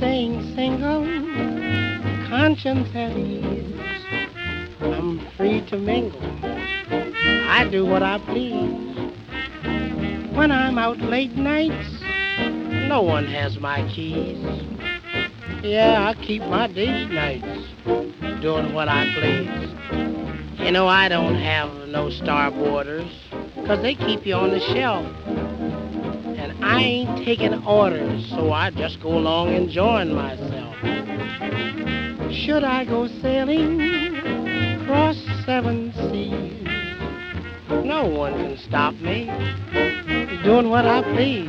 staying single, conscience at ease. I'm free to mingle. I do what I please. When I'm out late nights, no one has my keys. Yeah, I keep my date nights doing what I please. You know, I don't have no starboarders, 'cause they keep you on the shelf. And I ain't taking orders, so I just go along enjoying myself. Should I go sailing across 7 seas, no one can stop me doing what I please.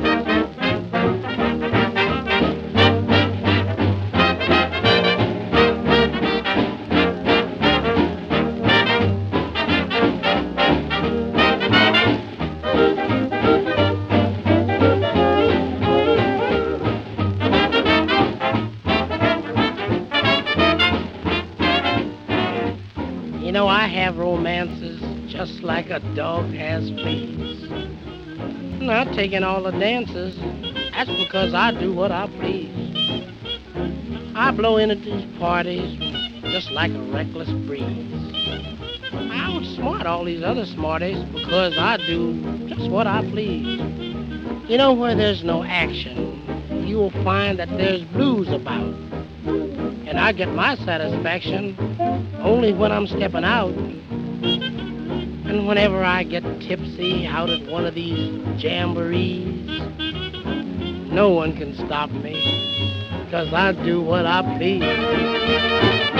You know, I have romances just like a dog has fleas. Not taking all the dances, that's because I do what I please. I blow into these parties just like a reckless breeze. I outsmart all these other smarties because I do just what I please. You know, where there's no action, you will find that there's blues about. And I get my satisfaction only when I'm stepping out. And whenever I get tipsy out at one of these jamborees, no one can stop me, 'cause I do what I please.